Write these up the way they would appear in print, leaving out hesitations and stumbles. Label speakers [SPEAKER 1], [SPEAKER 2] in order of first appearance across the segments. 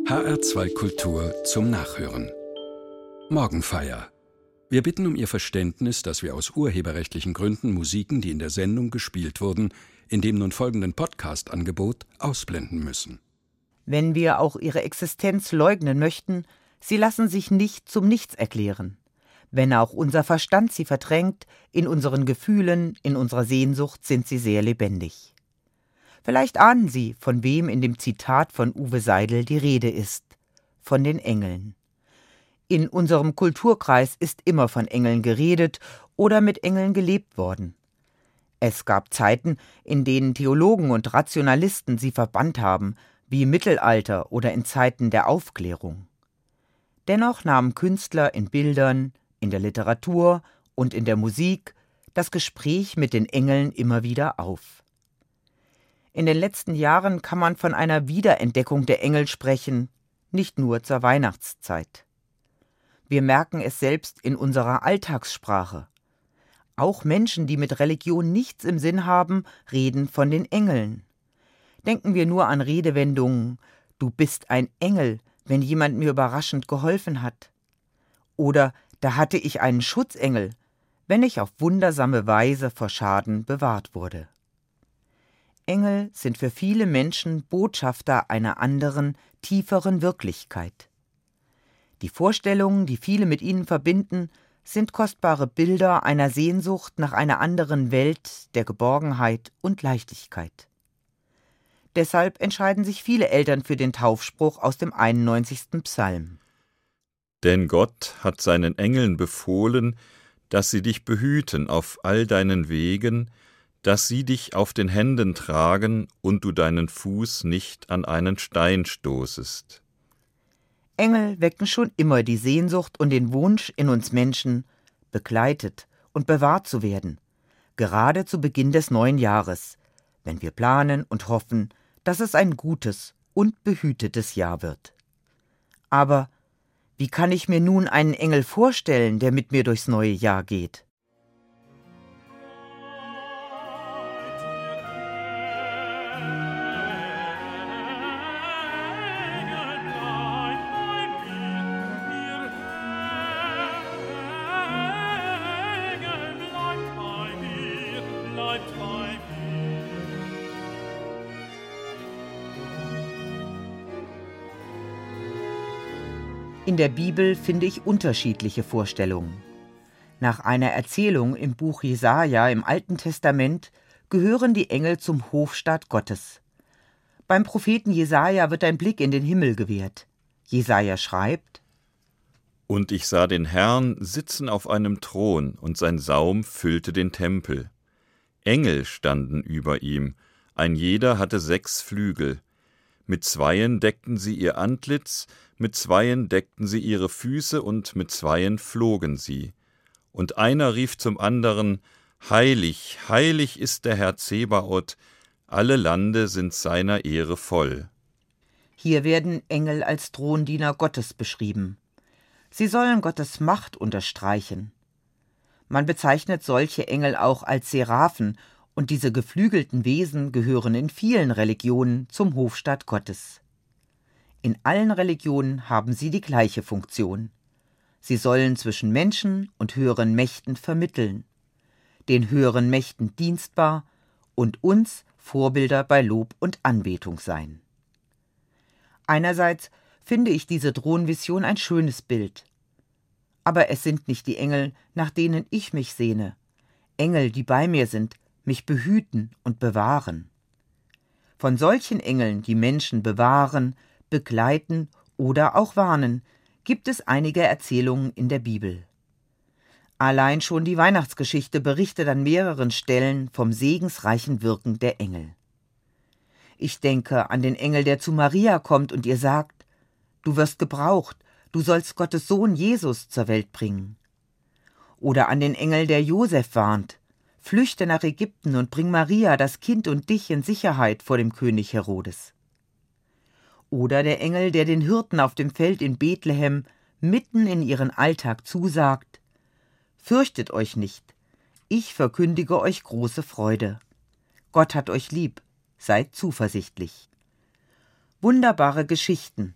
[SPEAKER 1] HR2 Kultur zum Nachhören. Morgenfeier. Wir bitten um Ihr Verständnis, dass wir aus urheberrechtlichen Gründen Musiken, die in der Sendung gespielt wurden, in dem nun folgenden Podcast-Angebot ausblenden müssen.
[SPEAKER 2] Wenn wir auch ihre Existenz leugnen möchten, sie lassen sich nicht zum Nichts erklären. Wenn auch unser Verstand sie verdrängt, in unseren Gefühlen, in unserer Sehnsucht sind sie sehr lebendig. Vielleicht ahnen Sie, von wem in dem Zitat von Uwe Seidel die Rede ist: von den Engeln. In unserem Kulturkreis ist immer von Engeln geredet oder mit Engeln gelebt worden. Es gab Zeiten, in denen Theologen und Rationalisten sie verbannt haben, wie im Mittelalter oder in Zeiten der Aufklärung. Dennoch nahmen Künstler in Bildern, in der Literatur und in der Musik das Gespräch mit den Engeln immer wieder auf. In den letzten Jahren kann man von einer Wiederentdeckung der Engel sprechen, nicht nur zur Weihnachtszeit. Wir merken es selbst in unserer Alltagssprache. Auch Menschen, die mit Religion nichts im Sinn haben, reden von den Engeln. Denken wir nur an Redewendungen: Du bist ein Engel, wenn jemand mir überraschend geholfen hat. Oder da hatte ich einen Schutzengel, wenn ich auf wundersame Weise vor Schaden bewahrt wurde. Engel sind für viele Menschen Botschafter einer anderen, tieferen Wirklichkeit. Die Vorstellungen, die viele mit ihnen verbinden, sind kostbare Bilder einer Sehnsucht nach einer anderen Welt der Geborgenheit und Leichtigkeit. Deshalb entscheiden sich viele Eltern für den Taufspruch aus dem 91. Psalm.
[SPEAKER 3] Denn Gott hat seinen Engeln befohlen, dass sie dich behüten auf all deinen Wegen, dass sie dich auf den Händen tragen und du deinen Fuß nicht an einen Stein stoßest.
[SPEAKER 2] Engel wecken schon immer die Sehnsucht und den Wunsch in uns Menschen, begleitet und bewahrt zu werden, gerade zu Beginn des neuen Jahres, wenn wir planen und hoffen, dass es ein gutes und behütetes Jahr wird. Aber wie kann ich mir nun einen Engel vorstellen, der mit mir durchs neue Jahr geht? In der Bibel finde ich unterschiedliche Vorstellungen. Nach einer Erzählung im Buch Jesaja im Alten Testament gehören die Engel zum Hofstaat Gottes. Beim Propheten Jesaja wird ein Blick in den Himmel gewährt. Jesaja schreibt:
[SPEAKER 3] Und ich sah den Herrn sitzen auf einem Thron, und sein Saum füllte den Tempel. Engel standen über ihm, ein jeder hatte 6 Flügel. Mit 2 deckten sie ihr Antlitz, mit 2 deckten sie ihre Füße und mit 2 flogen sie. Und einer rief zum anderen: Heilig, heilig ist der Herr Zebaoth, alle Lande sind seiner Ehre voll.
[SPEAKER 2] Hier werden Engel als Throndiener Gottes beschrieben. Sie sollen Gottes Macht unterstreichen. Man bezeichnet solche Engel auch als Seraphen, und diese geflügelten Wesen gehören in vielen Religionen zum Hofstaat Gottes. In allen Religionen haben sie die gleiche Funktion. Sie sollen zwischen Menschen und höheren Mächten vermitteln, den höheren Mächten dienstbar und uns Vorbilder bei Lob und Anbetung sein. Einerseits finde ich diese Thronvision ein schönes Bild. Aber es sind nicht die Engel, nach denen ich mich sehne. Engel, die bei mir sind, mich behüten und bewahren. Von solchen Engeln, die Menschen bewahren, begleiten oder auch warnen, gibt es einige Erzählungen in der Bibel. Allein schon die Weihnachtsgeschichte berichtet an mehreren Stellen vom segensreichen Wirken der Engel. Ich denke an den Engel, der zu Maria kommt und ihr sagt: Du wirst gebraucht, du sollst Gottes Sohn Jesus zur Welt bringen. Oder an den Engel, der Josef warnt: Flüchte nach Ägypten und bring Maria, das Kind und dich in Sicherheit vor dem König Herodes. Oder der Engel, der den Hirten auf dem Feld in Bethlehem mitten in ihren Alltag zusagt: Fürchtet euch nicht, ich verkündige euch große Freude. Gott hat euch lieb, seid zuversichtlich. Wunderbare Geschichten,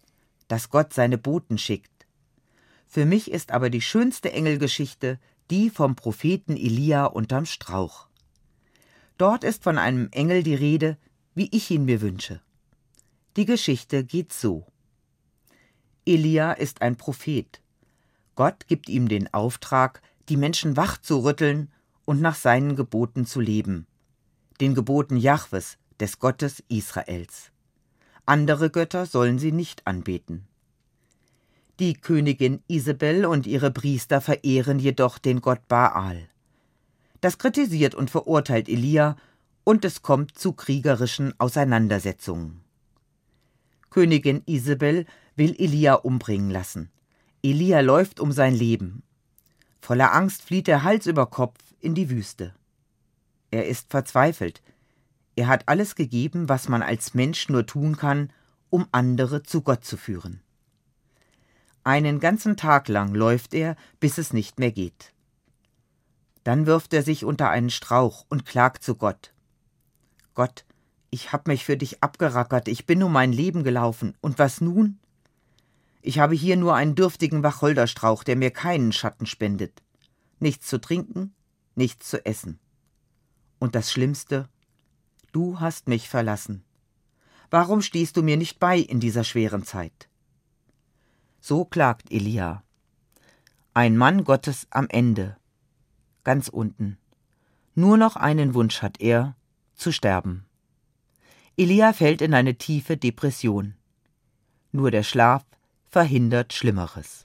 [SPEAKER 2] dass Gott seine Boten schickt. Für mich ist aber die schönste Engelgeschichte die vom Propheten Elia unterm Strauch. Dort ist von einem Engel die Rede, wie ich ihn mir wünsche. Die Geschichte geht so. Elia ist ein Prophet. Gott gibt ihm den Auftrag, die Menschen wach zu rütteln und nach seinen Geboten zu leben, den Geboten Jahwes, des Gottes Israels. Andere Götter sollen sie nicht anbeten. Die Königin Isabel und ihre Priester verehren jedoch den Gott Baal. Das kritisiert und verurteilt Elia, und es kommt zu kriegerischen Auseinandersetzungen. Königin Isabel will Elia umbringen lassen. Elia läuft um sein Leben. Voller Angst flieht er Hals über Kopf in die Wüste. Er ist verzweifelt. Er hat alles gegeben, was man als Mensch nur tun kann, um andere zu Gott zu führen. Einen ganzen Tag lang läuft er, bis es nicht mehr geht. Dann wirft er sich unter einen Strauch und klagt zu Gott. Gott, ich hab mich für dich abgerackert, ich bin um mein Leben gelaufen, und was nun? Ich habe hier nur einen dürftigen Wacholderstrauch, der mir keinen Schatten spendet. Nichts zu trinken, nichts zu essen. Und das Schlimmste, du hast mich verlassen. Warum stehst du mir nicht bei in dieser schweren Zeit? So klagt Elia. Ein Mann Gottes am Ende, ganz unten. Nur noch einen Wunsch hat er, zu sterben. Elia fällt in eine tiefe Depression. Nur der Schlaf verhindert Schlimmeres.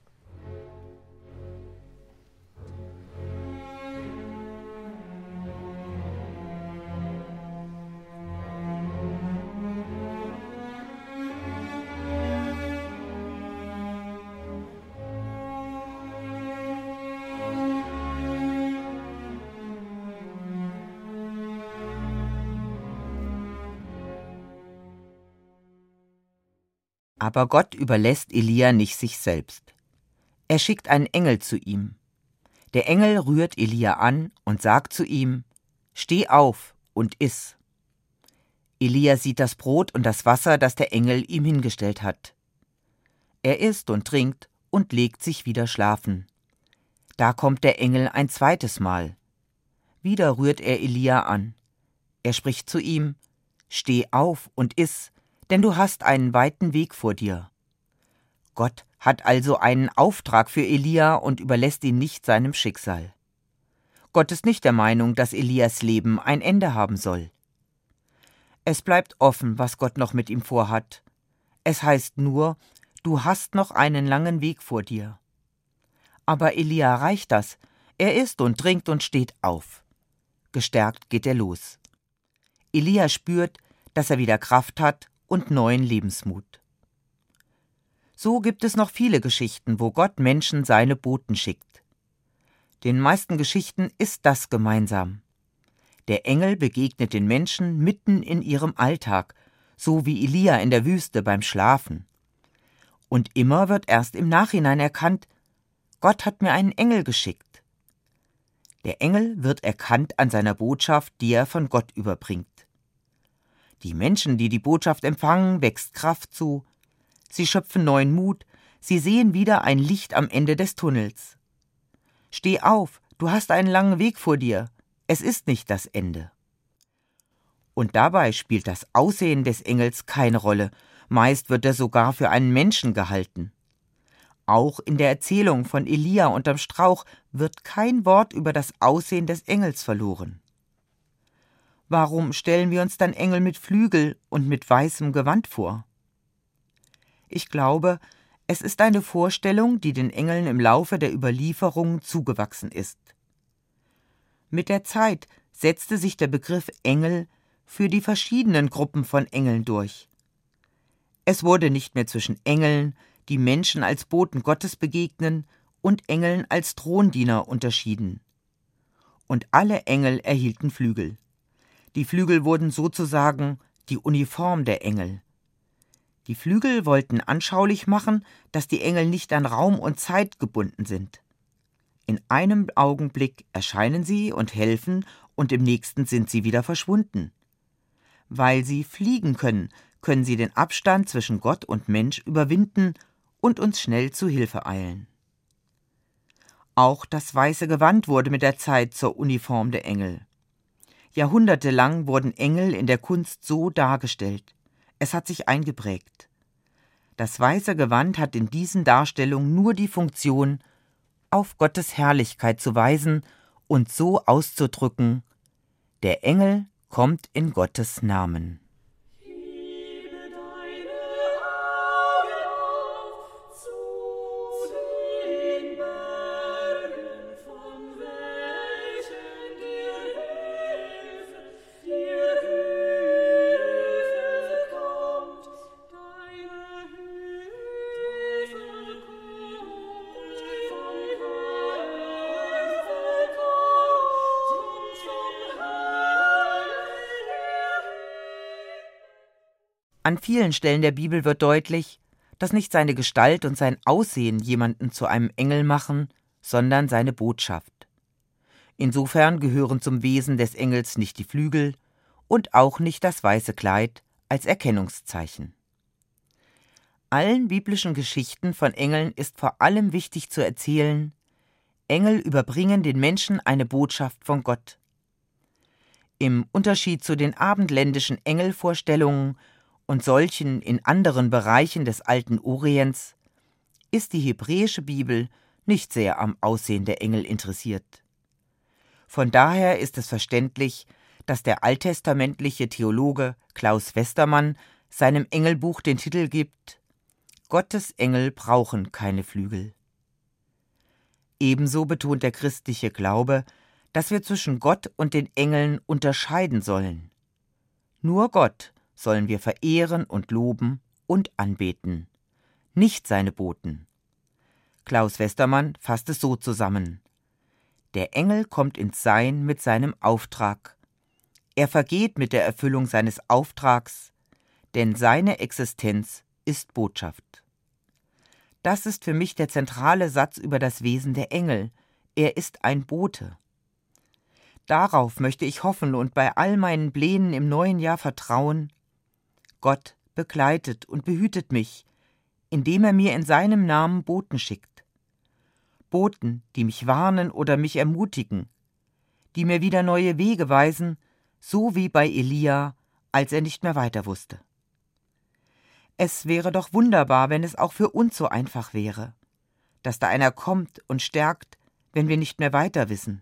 [SPEAKER 2] Aber Gott überlässt Elia nicht sich selbst. Er schickt einen Engel zu ihm. Der Engel rührt Elia an und sagt zu ihm: Steh auf und iss. Elia sieht das Brot und das Wasser, das der Engel ihm hingestellt hat. Er isst und trinkt und legt sich wieder schlafen. Da kommt der Engel ein zweites Mal. Wieder rührt er Elia an. Er spricht zu ihm: Steh auf und iss, denn du hast einen weiten Weg vor dir. Gott hat also einen Auftrag für Elia und überlässt ihn nicht seinem Schicksal. Gott ist nicht der Meinung, dass Elias Leben ein Ende haben soll. Es bleibt offen, was Gott noch mit ihm vorhat. Es heißt nur, du hast noch einen langen Weg vor dir. Aber Elia erreicht das. Er isst und trinkt und steht auf. Gestärkt geht er los. Elia spürt, dass er wieder Kraft hat und neuen Lebensmut. So gibt es noch viele Geschichten, wo Gott Menschen seine Boten schickt. Den meisten Geschichten ist das gemeinsam. Der Engel begegnet den Menschen mitten in ihrem Alltag, so wie Elia in der Wüste beim Schlafen. Und immer wird erst im Nachhinein erkannt, Gott hat mir einen Engel geschickt. Der Engel wird erkannt an seiner Botschaft, die er von Gott überbringt. Die Menschen, die die Botschaft empfangen, wächst Kraft zu. Sie schöpfen neuen Mut. Sie sehen wieder ein Licht am Ende des Tunnels. Steh auf, du hast einen langen Weg vor dir. Es ist nicht das Ende. Und dabei spielt das Aussehen des Engels keine Rolle. Meist wird er sogar für einen Menschen gehalten. Auch in der Erzählung von Elia unterm Strauch wird kein Wort über das Aussehen des Engels verloren. Warum stellen wir uns dann Engel mit Flügel und mit weißem Gewand vor? Ich glaube, es ist eine Vorstellung, die den Engeln im Laufe der Überlieferung zugewachsen ist. Mit der Zeit setzte sich der Begriff Engel für die verschiedenen Gruppen von Engeln durch. Es wurde nicht mehr zwischen Engeln, die Menschen als Boten Gottes begegnen, und Engeln als Throndiener unterschieden. Und alle Engel erhielten Flügel. Die Flügel wurden sozusagen die Uniform der Engel. Die Flügel wollten anschaulich machen, dass die Engel nicht an Raum und Zeit gebunden sind. In einem Augenblick erscheinen sie und helfen, und im nächsten sind sie wieder verschwunden. Weil sie fliegen können, können sie den Abstand zwischen Gott und Mensch überwinden und uns schnell zu Hilfe eilen. Auch das weiße Gewand wurde mit der Zeit zur Uniform der Engel. Jahrhundertelang wurden Engel in der Kunst so dargestellt. Es hat sich eingeprägt. Das weiße Gewand hat in diesen Darstellungen nur die Funktion, auf Gottes Herrlichkeit zu weisen und so auszudrücken: Der Engel kommt in Gottes Namen. An vielen Stellen der Bibel wird deutlich, dass nicht seine Gestalt und sein Aussehen jemanden zu einem Engel machen, sondern seine Botschaft. Insofern gehören zum Wesen des Engels nicht die Flügel und auch nicht das weiße Kleid als Erkennungszeichen. Allen biblischen Geschichten von Engeln ist vor allem wichtig zu erzählen: Engel überbringen den Menschen eine Botschaft von Gott. Im Unterschied zu den abendländischen Engelvorstellungen und solchen in anderen Bereichen des alten Orients ist die hebräische Bibel nicht sehr am Aussehen der Engel interessiert. Von daher ist es verständlich, dass der alttestamentliche Theologe Klaus Westermann seinem Engelbuch den Titel gibt: Gottes Engel brauchen keine Flügel. Ebenso betont der christliche Glaube, dass wir zwischen Gott und den Engeln unterscheiden sollen. Nur Gott sollen wir verehren und loben und anbeten, nicht seine Boten. Klaus Westermann fasst es so zusammen: Der Engel kommt ins Sein mit seinem Auftrag. Er vergeht mit der Erfüllung seines Auftrags, denn seine Existenz ist Botschaft. Das ist für mich der zentrale Satz über das Wesen der Engel. Er ist ein Bote. Darauf möchte ich hoffen und bei all meinen Plänen im neuen Jahr vertrauen: Gott begleitet und behütet mich, indem er mir in seinem Namen Boten schickt. Boten, die mich warnen oder mich ermutigen, die mir wieder neue Wege weisen, so wie bei Elia, als er nicht mehr weiter wusste. Es wäre doch wunderbar, wenn es auch für uns so einfach wäre, dass da einer kommt und stärkt, wenn wir nicht mehr weiter wissen.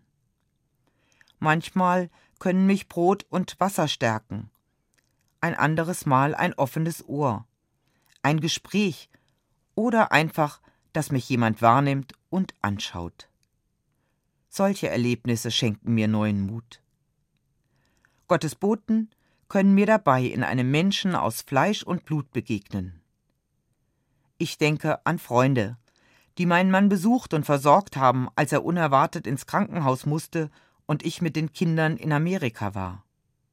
[SPEAKER 2] Manchmal können mich Brot und Wasser stärken, ein anderes Mal ein offenes Ohr, ein Gespräch oder einfach, dass mich jemand wahrnimmt und anschaut. Solche Erlebnisse schenken mir neuen Mut. Gottes Boten können mir dabei in einem Menschen aus Fleisch und Blut begegnen. Ich denke an Freunde, die meinen Mann besucht und versorgt haben, als er unerwartet ins Krankenhaus musste und ich mit den Kindern in Amerika war.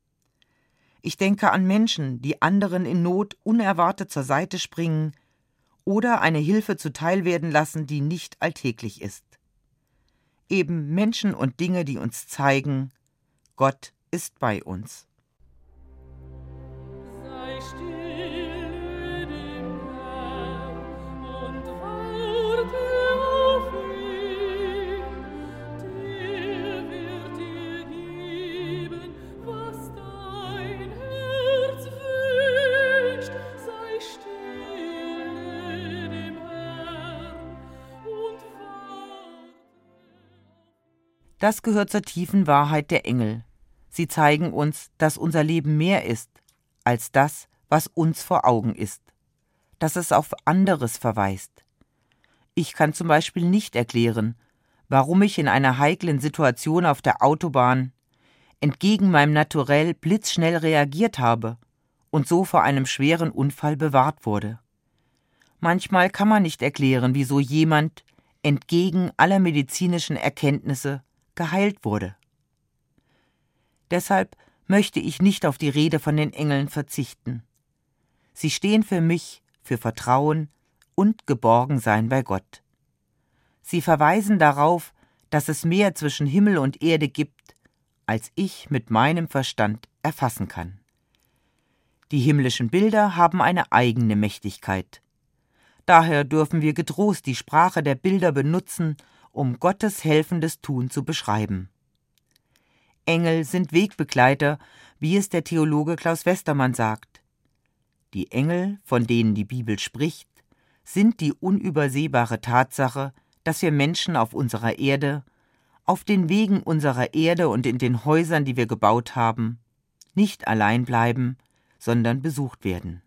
[SPEAKER 2] Ich denke an Menschen, die anderen in Not unerwartet zur Seite springen oder eine Hilfe zuteil werden lassen, die nicht alltäglich ist. Eben Menschen und Dinge, die uns zeigen: Gott ist bei uns.
[SPEAKER 4] Sei stille dem Herrn und warte auf ihn. Der wird dir geben, was dein Herz wünscht. Sei stille dem Herrn und warte.
[SPEAKER 2] Das gehört zur tiefen Wahrheit der Engel. Sie zeigen uns, dass unser Leben mehr ist als das, was uns vor Augen ist, dass es auf anderes verweist. Ich kann zum Beispiel nicht erklären, warum ich in einer heiklen Situation auf der Autobahn entgegen meinem Naturell blitzschnell reagiert habe und so vor einem schweren Unfall bewahrt wurde. Manchmal kann man nicht erklären, wieso jemand entgegen aller medizinischen Erkenntnisse geheilt wurde. Deshalb möchte ich nicht auf die Rede von den Engeln verzichten. Sie stehen für mich für Vertrauen und Geborgensein bei Gott. Sie verweisen darauf, dass es mehr zwischen Himmel und Erde gibt, als ich mit meinem Verstand erfassen kann. Die himmlischen Bilder haben eine eigene Mächtigkeit. Daher dürfen wir getrost die Sprache der Bilder benutzen, um Gottes helfendes Tun zu beschreiben. Engel sind Wegbegleiter, wie es der Theologe Klaus Westermann sagt. Die Engel, von denen die Bibel spricht, sind die unübersehbare Tatsache, dass wir Menschen auf unserer Erde, auf den Wegen unserer Erde und in den Häusern, die wir gebaut haben, nicht allein bleiben, sondern besucht werden.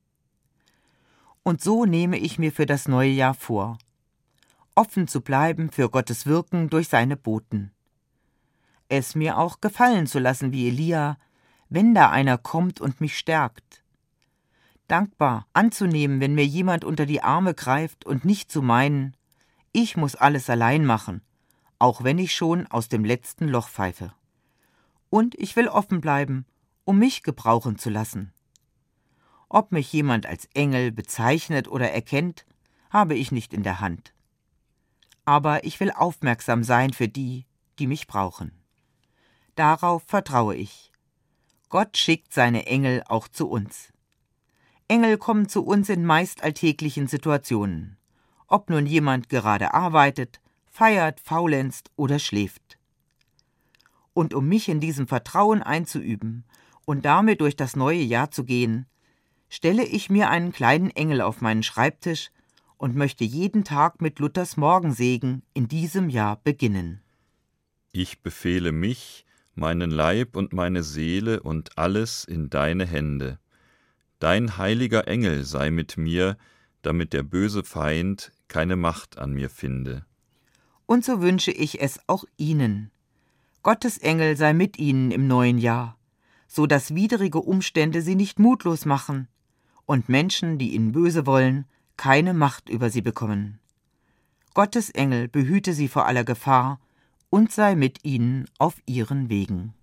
[SPEAKER 2] Und so nehme ich mir für das neue Jahr vor, offen zu bleiben für Gottes Wirken durch seine Boten. Es mir auch gefallen zu lassen wie Elia, wenn da einer kommt und mich stärkt. Dankbar anzunehmen, wenn mir jemand unter die Arme greift und nicht zu meinen, ich muss alles allein machen, auch wenn ich schon aus dem letzten Loch pfeife. Und ich will offen bleiben, um mich gebrauchen zu lassen. Ob mich jemand als Engel bezeichnet oder erkennt, habe ich nicht in der Hand. Aber ich will aufmerksam sein für die, die mich brauchen. Darauf vertraue ich. Gott schickt seine Engel auch zu uns. Engel kommen zu uns in meist alltäglichen Situationen, ob nun jemand gerade arbeitet, feiert, faulenzt oder schläft. Und um mich in diesem Vertrauen einzuüben und damit durch das neue Jahr zu gehen, stelle ich mir einen kleinen Engel auf meinen Schreibtisch und möchte jeden Tag mit Luthers Morgensegen in diesem Jahr beginnen.
[SPEAKER 3] Ich befehle mich, meinen Leib und meine Seele und alles in deine Hände. Dein heiliger Engel sei mit mir, damit der böse Feind keine Macht an mir finde.
[SPEAKER 2] Und so wünsche ich es auch Ihnen. Gottes Engel sei mit Ihnen im neuen Jahr, so dass widrige Umstände Sie nicht mutlos machen und Menschen, die Ihnen böse wollen, keine Macht über Sie bekommen. Gottes Engel behüte Sie vor aller Gefahr und sei mit Ihnen auf Ihren Wegen.